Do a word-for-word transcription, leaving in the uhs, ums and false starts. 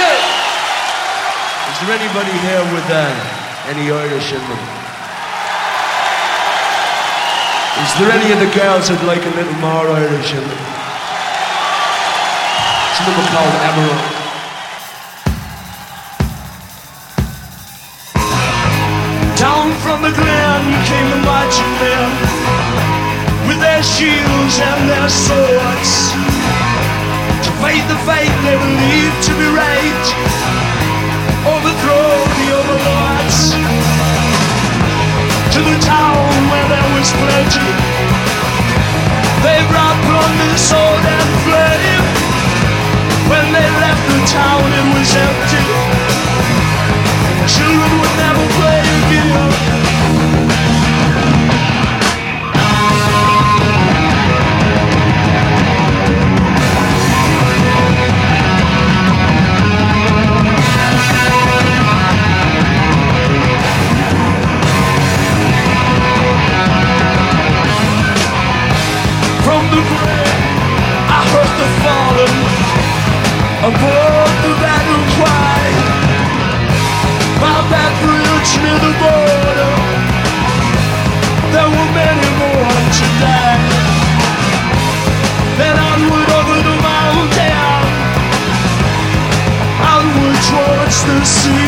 you. Is there anybody here with uh, any Irish in them? Is there any of the girls that'd like a little more Irish in them? It's a little called Emerald. Down from the glen came the marching men with their shields and their swords to fight the fight they believed to be right, overthrow the overlords. To the town where there was plenty, they brought plunder, sword and flame. When they left the town it was empty. Children would never play again. From the grave I heard the fallen above the battle cry. By that bridge near the border, there were many more to die. Then onward over the mountain, onward towards the sea.